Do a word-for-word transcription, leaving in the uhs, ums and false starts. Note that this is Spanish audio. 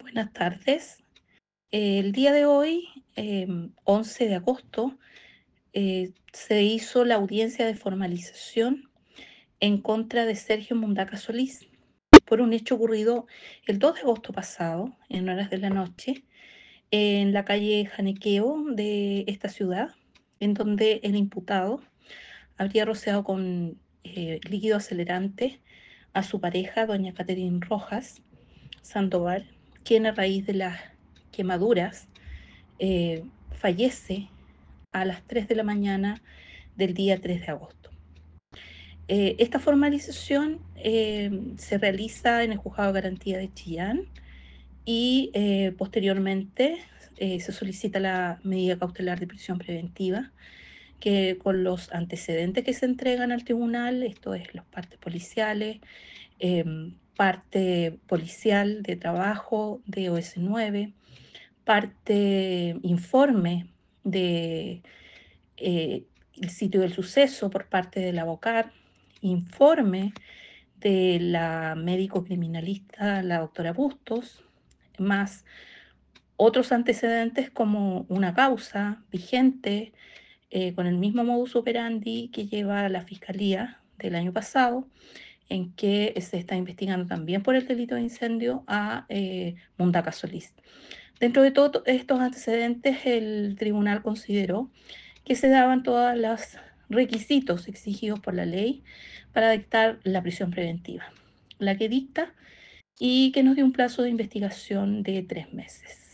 Buenas tardes. Eh, el día de hoy, em, once de agosto, eh, se hizo la audiencia de formalización en contra de Sergio Mundaca Solís por un hecho ocurrido el dos de agosto pasado, en horas de la noche, en la calle Janequeo de esta ciudad, en donde el imputado habría rociado con eh, líquido acelerante a su pareja, doña Catherine Rojas Sandoval, quien a raíz de las quemaduras eh, fallece a las tres de la mañana del día tres de agosto. Eh, esta formalización eh, se realiza en el Juzgado de Garantía de Chillán y eh, posteriormente eh, se solicita la medida cautelar de prisión preventiva, que con los antecedentes que se entregan al tribunal, esto es los partes policiales, eh, parte policial de trabajo de O S nueve, parte informe de eh, el sitio del suceso por parte del abogado, informe de la médico criminalista, la doctora Bustos, más otros antecedentes como una causa vigente eh, con el mismo modus operandi que lleva la Fiscalía del año pasado, en que se está investigando también por el delito de incendio a eh, Mundaca Solís. Dentro de todos estos antecedentes, el tribunal consideró que se daban todos los requisitos exigidos por la ley para dictar la prisión preventiva, la que dicta y que nos dio un plazo de investigación de tres meses.